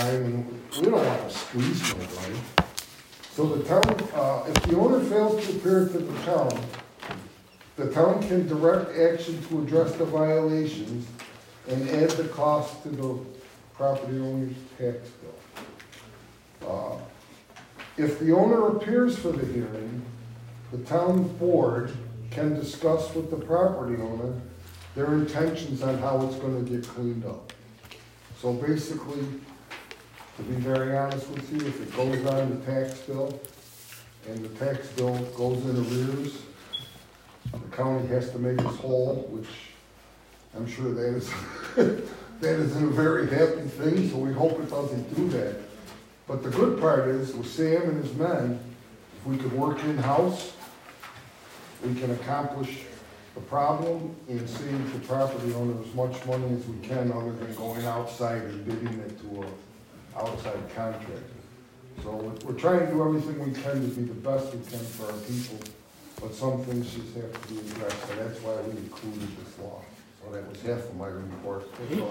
time, and we don't want to squeeze nobody. So the town, if the owner fails to appear to the town can direct action to address the violations and add the cost to the property owner's tax bill. If the owner appears for the hearing, the town board can discuss with the property owner their intentions on how it's gonna get cleaned up. So basically, to be very honest with you, if it goes on the tax bill, and the tax bill goes in arrears, the county has to make us whole, which I'm sure that is, that isn't a very happy thing, so we hope it doesn't do that. But the good part is, with Sam and his men, if we could work in-house, we can accomplish the problem and save the property owner as much money as we can, other than going outside and bidding it to an outside contractor. So we're trying to do everything we can to be the best we can for our people, but some things just have to be addressed, so that's why we included this law. So that was half of my report.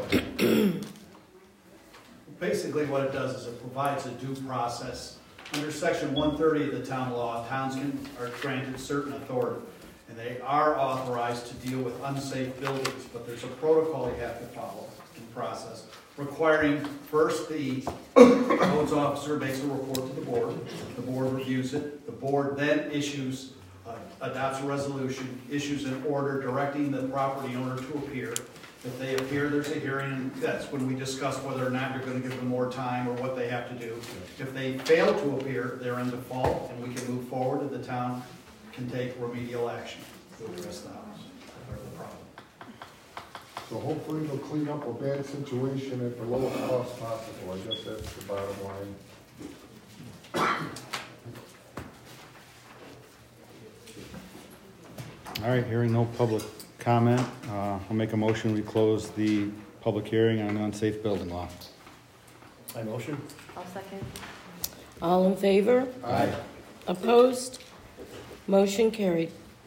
Basically what it does is it provides a due process. Under section 130 of the town law, towns are granted certain authority, and they are authorized to deal with unsafe buildings, but there's a protocol you have to follow in process, requiring first the codes officer makes a report to the board reviews it, the board then adopts a resolution, issues an order directing the property owner to appear. If they appear, there's a hearing, and that's when we discuss whether or not you're going to give them more time or what they have to do. If they fail to appear, they're in default, and we can move forward, and the town can take remedial action to address the house or the problem. So hopefully they'll clean up a bad situation at the lowest cost possible. I guess that's the bottom line. All right, hearing no public comment, I'll make a motion, we close the public hearing on unsafe building law. My motion? I'll second. All in favor? Aye. Opposed? Motion carried.